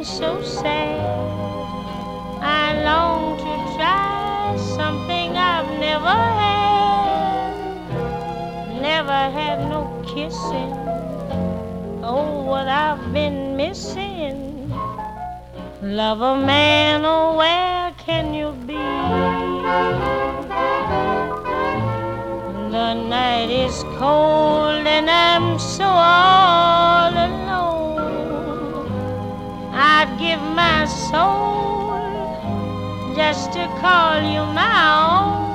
so sad. I long to try something I've never had. Never had no kissing. Oh, what I've been missing. Lover man, oh, where can you be? The night is cold and I'm so all alone. I'd give my soul just to call you my own.